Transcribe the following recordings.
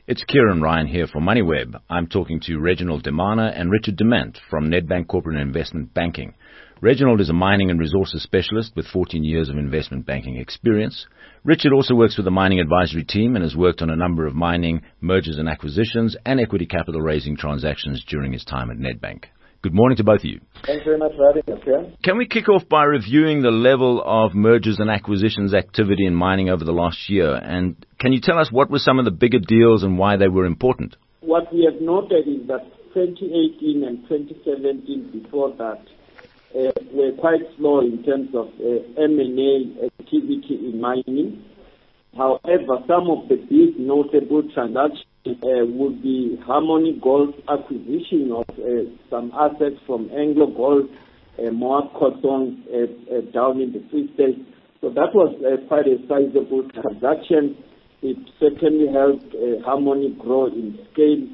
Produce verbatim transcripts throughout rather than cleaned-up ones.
It's Kieran Ryan here for MoneyWeb. I'm talking to Reginald Demana and Richard Dement from Nedbank Corporate Investment Banking. Reginald is a mining and resources specialist with fourteen years of investment banking experience. Richard also works with the mining advisory team and has worked on a number of mining mergers and acquisitions and equity capital raising transactions during his time at Nedbank. Good morning to both of you. Thanks very much for having us here. Can we kick off by reviewing the level of mergers and acquisitions activity in mining over the last year? And can you tell us what were some of the bigger deals and why they were important? What we have noted is that twenty eighteen and twenty seventeen before that uh, were quite slow in terms of uh, M and A activity in mining. However, some of the big notable transactions uh, would be Harmony Gold's acquisition of uh, some assets from Anglo Gold, uh, Moab Khotsong uh, uh, down in the Free State. So that was uh, quite a sizable transaction. It certainly helped uh, Harmony grow in scale.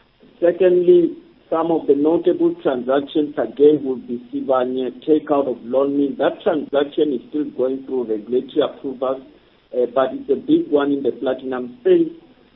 Secondly, some of the notable transactions again would be Sibanye takeout of Lonmin. That transaction is still going through regulatory approvals. Uh, but it's a big one in the platinum space.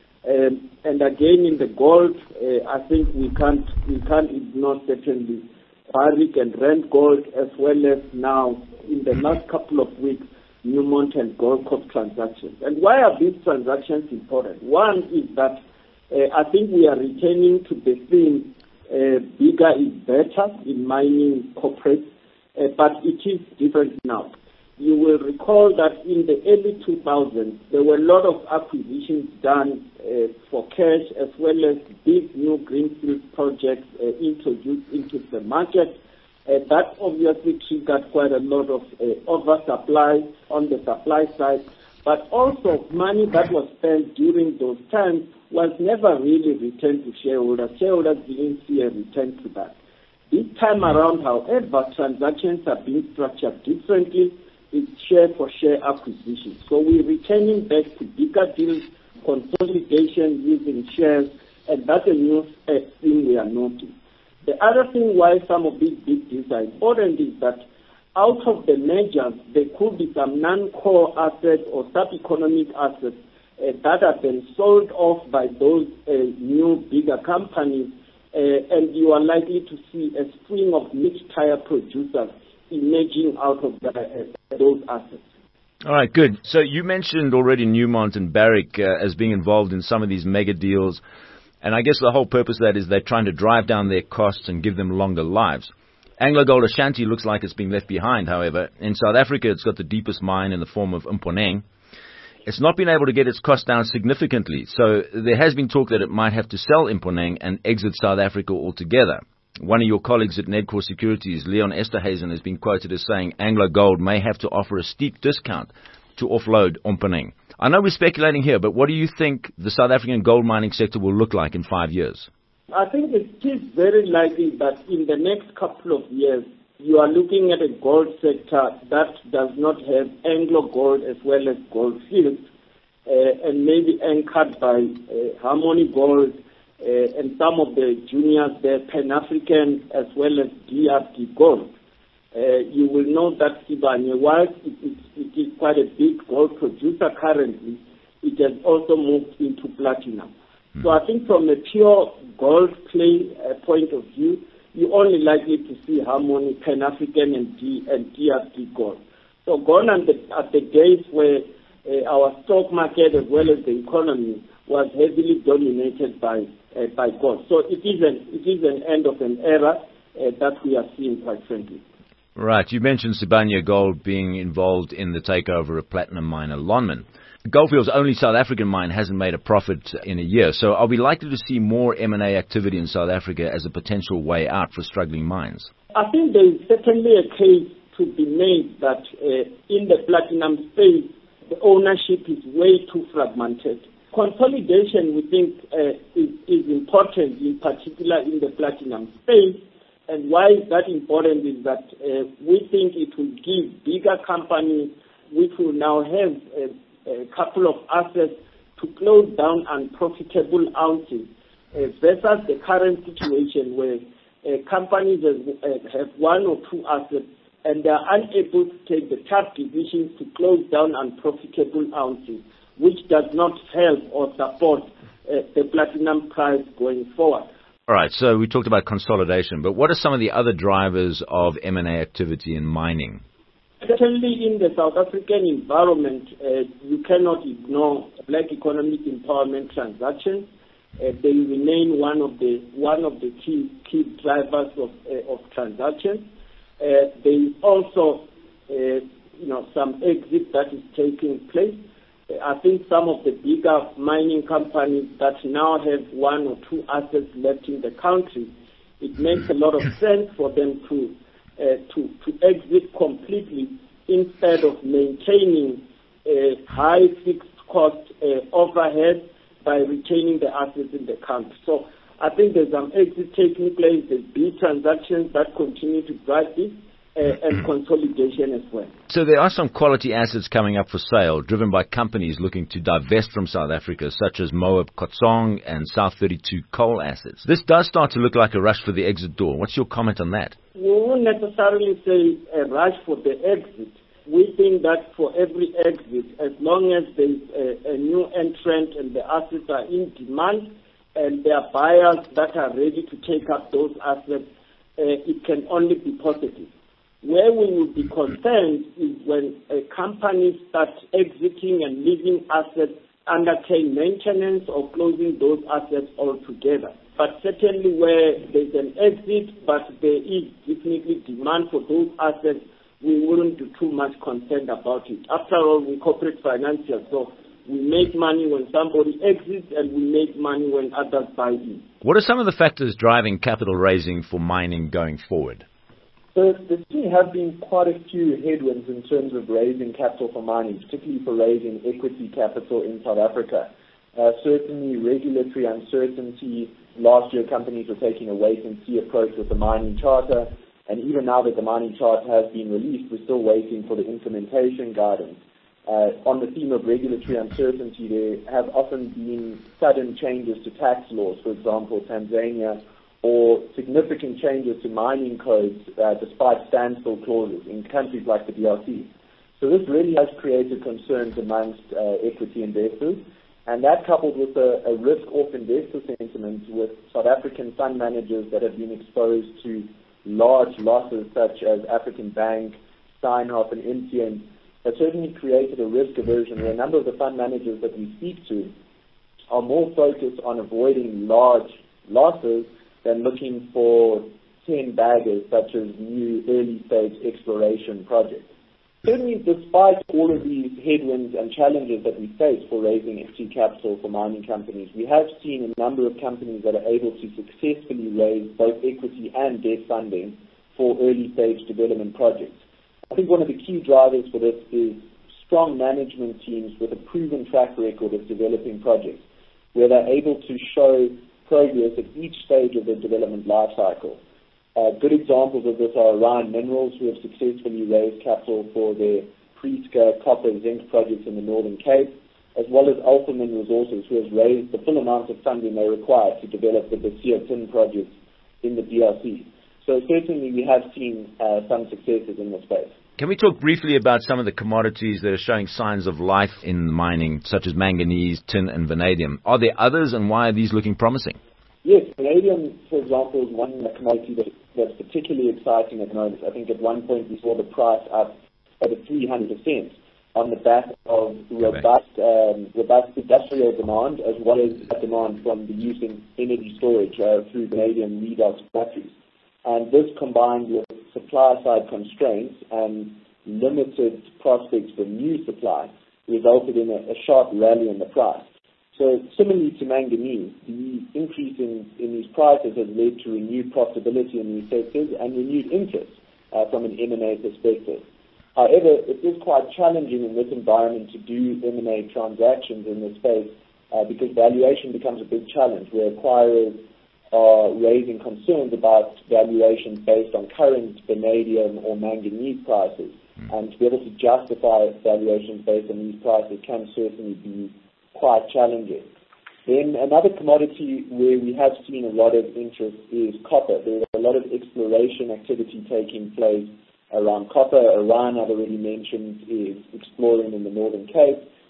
Um, and again, in the gold, uh, I think we can't we can't ignore certainly Barrick and Rand Gold, as well as now in the last couple of weeks, Newmont and Goldcorp transactions. And why are these transactions important? One is that uh, I think we are returning to the theme uh, bigger is better in mining corporates, uh, but it is different now. You will recall that in the early two thousands, there were a lot of acquisitions done uh, for cash, as well as big new greenfield projects uh, introduced into the market. Uh, that obviously triggered quite a lot of uh, oversupply on the supply side, but also money that was spent during those times was never really returned to shareholders. Shareholders didn't see a return to that. This time around, however, transactions are being structured differently. It's share-for-share acquisition. So we're returning back to bigger deals, consolidation using shares, and that's a new thing we are noting. The other thing why some of these big deals are important is that out of the mergers, there could be some non-core assets or sub-economic assets uh, that have been sold off by those uh, new, bigger companies, uh, and you are likely to see a string of mid-tier producers emerging out of the, uh, those assets. All right, good. So you mentioned already Newmont and Barrick uh, as being involved in some of these mega deals, and I guess the whole purpose of that is they're trying to drive down their costs and give them longer lives. AngloGold Ashanti looks like it's being left behind, however. In South Africa, it's got the deepest mine in the form of Mponeng. It's not been able to get its costs down significantly, so there has been talk that it might have to sell Mponeng and exit South Africa altogether. One of your colleagues at Nedcor Securities, Leon Esterhazen, has been quoted as saying AngloGold may have to offer a steep discount to offload Mponeng. I know we're speculating here, but what do you think the South African gold mining sector will look like in five years? I think it is very likely that in the next couple of years, you are looking at a gold sector that does not have AngloGold as well as Gold Fields, uh, and maybe anchored by uh, Harmony Gold, Uh, and some of the juniors there, Pan-African as well as D R D Gold. Uh, you will know that Sibanye, whilst it, it, it is quite a big gold producer currently, it has also moved into platinum. Mm-hmm. So I think from a pure gold play uh, point of view, you're only likely to see Harmony, Pan-African and, D, and D R D Gold. So gone at the, at the days where uh, our stock market as well as the economy was heavily dominated by uh, by gold. So it is an it is an end of an era uh, that we are seeing, quite frankly. Right. You mentioned Sibanye Gold being involved in the takeover of platinum miner Lonmin. Gold Fields' only South African mine hasn't made a profit in a year. So are we likely to see more M and A activity in South Africa as a potential way out for struggling mines? I think there is certainly a case to be made that uh, in the platinum space, the ownership is way too fragmented. Consolidation, we think, uh, is, is important, in particular in the platinum space. And why is that important is that uh, we think it will give bigger companies, which will now have a, a couple of assets, to close down unprofitable ounces, uh, versus the current situation where uh, companies have, uh, have one or two assets and they are unable to take the tough decisions to close down unprofitable ounces, which does not help or support uh, the platinum price going forward. All right, so we talked about consolidation, but what are some of the other drivers of M and A activity in mining? Certainly in the South African environment, uh, you cannot ignore black economic empowerment transactions. Uh, they remain one of the one of the key key drivers of uh, of transactions. Uh, there is also uh, you know some exit that is taking place. Uh, I think some of the bigger mining companies that now have one or two assets left in the country, it makes a lot of sense for them to uh, to to exit completely instead of maintaining a high fixed cost uh, overhead by retaining the assets in the country. So I think there's some exit taking place, there's big transactions that continue to drive this, uh, and consolidation as well. So there are some quality assets coming up for sale, driven by companies looking to divest from South Africa, such as Moab Khotsong and South thirty-two coal assets. This does start to look like a rush for the exit door. What's your comment on that? We won't necessarily say a rush for the exit. We think that for every exit, as long as there's a, a new entrant and the assets are in demand and there are buyers that are ready to take up those assets, uh, it can only be positive. Where we will be concerned is when a company starts exiting and leaving assets undertake maintenance or closing those assets altogether. But certainly where there's an exit, but there is definitely demand for those assets, we wouldn't be too much concerned about it. After all, we corporate financial, so we make money when somebody exits and we make money when others buy in. What are some of the factors driving capital raising for mining going forward? So there certainly have been quite a few headwinds in terms of raising capital for mining, particularly for raising equity capital in South Africa. Uh, certainly regulatory uncertainty. Last year companies were taking a wait-and-see approach with the mining charter. And even now that the mining charter has been released, we're still waiting for the implementation guidance. Uh, on the theme of regulatory uncertainty, there have often been sudden changes to tax laws, for example, Tanzania, or significant changes to mining codes uh, despite standstill clauses in countries like the D R C. So this really has created concerns amongst uh, equity investors, and that coupled with a, a risk-off investor sentiment with South African fund managers that have been exposed to large losses such as African Bank, Steinhoff and M T N have certainly created a risk aversion where a number of the fund managers that we speak to are more focused on avoiding large losses than looking for ten baggers such as new early stage exploration projects. Certainly, despite all of these headwinds and challenges that we face for raising equity capital for mining companies, we have seen a number of companies that are able to successfully raise both equity and debt funding for early stage development projects. I think one of the key drivers for this is strong management teams with a proven track record of developing projects, where they're able to show progress at each stage of their development life cycle. Uh, good examples of this are Orion Minerals, who have successfully raised capital for their Prieska copper zinc projects in the Northern Cape, as well as Alphamin Resources, who has raised the full amount of funding they require to develop the Basia Tin projects in the D R C. So certainly we have seen uh, some successes in this space. Can we talk briefly about some of the commodities that are showing signs of life in mining, such as manganese, tin, and vanadium? Are there others, and why are these looking promising? Yes, vanadium, for example, is one commodity that, that's particularly exciting at the moment. I think at one point we saw the price up over three hundred percent on the back of robust, um, robust industrial demand, as well as demand from the use in energy storage uh, through vanadium redox batteries. And this, combined with supply-side constraints and limited prospects for new supply, resulted in a, a sharp rally in the price. So similarly to manganese, the increase in, in these prices has led to renewed profitability in these sectors and renewed interest uh, from an M and A perspective. However, it is quite challenging in this environment to do M and A transactions in this space uh, because valuation becomes a big challenge, where acquirers are raising concerns about valuations based on current vanadium or manganese prices. Mm. And to be able to justify valuations based on these prices can certainly be quite challenging. Then another commodity where we have seen a lot of interest is copper. There's a lot of exploration activity taking place around copper. Orion, I've already mentioned, is exploring in the Northern Cape.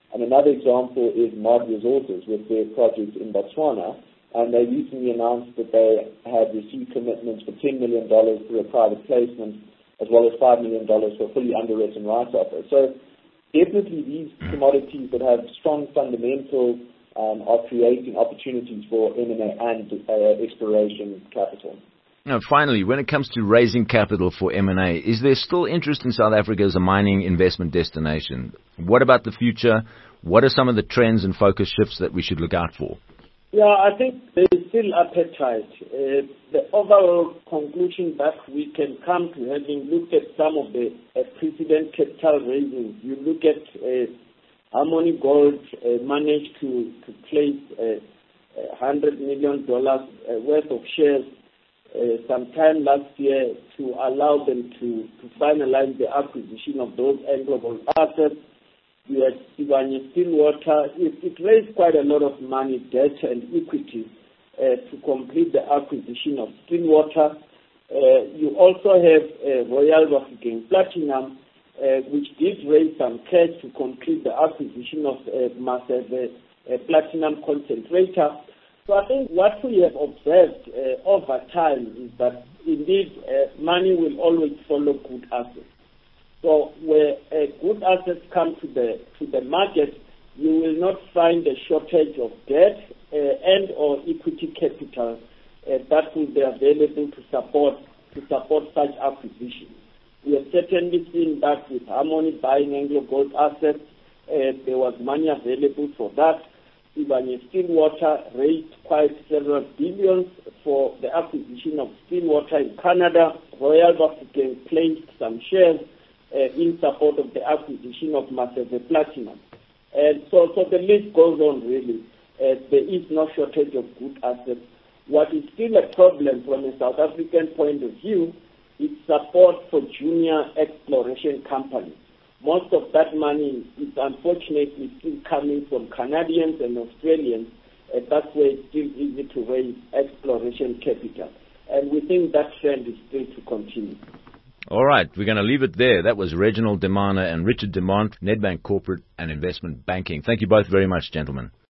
And another example is Mod Resources with their project in Botswana. And they recently announced that they had received commitments for ten million dollars through a private placement, as well as five million dollars for fully underwritten rights offer. So definitely these commodities that have strong fundamentals um, are creating opportunities for M and A and uh, exploration capital. Now, finally, when it comes to raising capital for M and A, is there still interest in South Africa as a mining investment destination? What about the future? What are some of the trends and focus shifts that we should look out for? Yeah, I think there is still appetite. Uh, the overall conclusion that we can come to, having looked at some of the uh, precedent capital raisings, you look at uh, Harmony Gold uh, managed to, to place uh, one hundred million dollars uh, worth of shares Uh, sometime last year to allow them to, to finalize the acquisition of those AngloGold assets. You had Sibanye-Stillwater. It, it raised quite a lot of money, debt and equity uh, to complete the acquisition of Stillwater. Uh, you also have uh, Royal Bafokeng Platinum, uh, which did raise some cash to complete the acquisition of uh, Maseve uh, Platinum Concentrator. So I think what we have observed uh, over time is that indeed uh, money will always follow good assets. So where uh, good assets come to the to the market, you will not find a shortage of debt uh, and or equity capital uh, that will be available to support to support such acquisitions. We have certainly seen that with Harmony buying AngloGold assets, uh, there was money available for that. Sibanye-Stillwater raised quite several billions for the acquisition of Stillwater in Canada. Royal Bafokeng placed some shares uh, in support of the acquisition of Maseve Platinum. And so, so the list goes on really. Uh, there is no shortage of good assets. What is still a problem from a South African point of view is support for junior exploration companies. Most of that money is unfortunately still coming from Canadians and Australians, and that's where it's still easy to raise exploration capital. And we think that trend is still to continue. All right, we're going to leave it there. That was Reginald de Mana and Richard Demant, Nedbank Corporate and Investment Banking. Thank you both very much, gentlemen.